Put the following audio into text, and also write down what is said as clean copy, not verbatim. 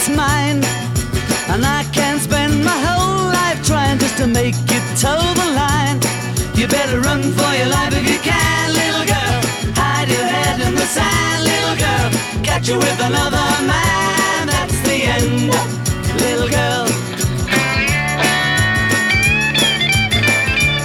mine. And I can spend my whole life trying just to make you toe the line. You better run for your life if you can, little girl. Hide your head in the sand, little girl. Catch you with another man, that's the end.